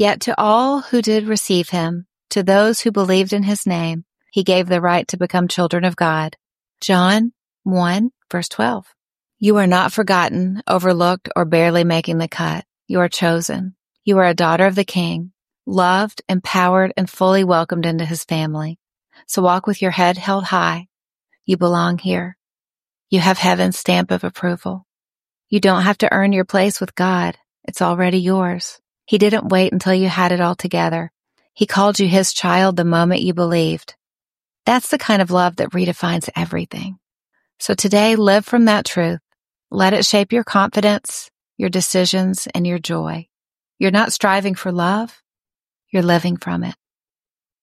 Yet to all who did receive him, to those who believed in his name, he gave the right to become children of God. John 1, verse 12. You are not forgotten, overlooked, or barely making the cut. You are chosen. You are a daughter of the King, loved, empowered, and fully welcomed into his family. So walk with your head held high. You belong here. You have heaven's stamp of approval. You don't have to earn your place with God. It's already yours. He didn't wait until you had it all together. He called you his child the moment you believed. That's the kind of love that redefines everything. So today, live from that truth. Let it shape your confidence, your decisions, and your joy. You're not striving for love. You're living from it.